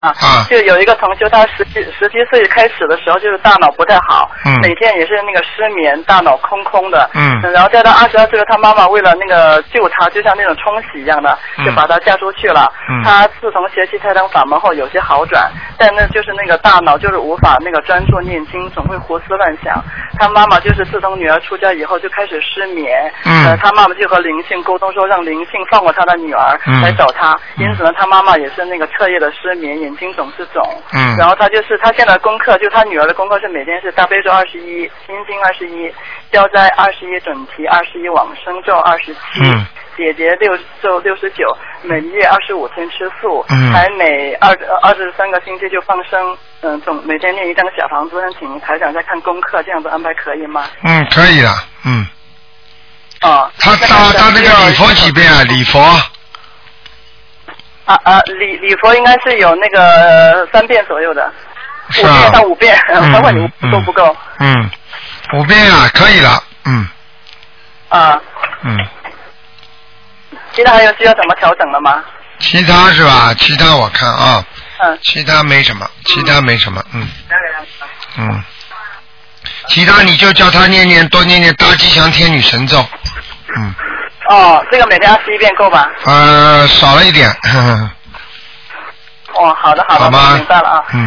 就有一个同修，他17岁开始的时候就是大脑不太好，每天也是那个失眠，大脑空空的，然后再到22岁，他妈妈为了那个救他，就像那种冲洗一样的，就把他嫁出去了。他自从学习台灯法门后有些好转，但那就是那个大脑就是无法那个专注念经，总会胡思乱想。他妈妈就是自从女儿出家以后就开始失眠，他妈妈就和灵性沟通说让灵性放过他的女儿来找他，因此呢他妈妈也是那个彻夜的失眠，眼睛总是肿。然后他现在功课，就他女儿的功课是每天是大悲咒21，心经21，消灾21，准提21，往生咒27，解结咒69，每月25天吃素，还每23个星期就放生。总每天念一张小房子，请台长再看功课，这样子安排可以吗？ 可以的，他那个礼佛几遍啊？礼佛？ 礼佛应该是有那个3遍左右的，5遍到5遍，等会你够不够 ？5遍啊，可以了， 其他还有需要怎么调整的吗？ 其他是吧？其他我看啊。其他没什么，其他你就叫他多念念大吉祥天女神咒， 这个每天21遍够吧？ 少了一点。 好的， 好吗？ 明白了啊。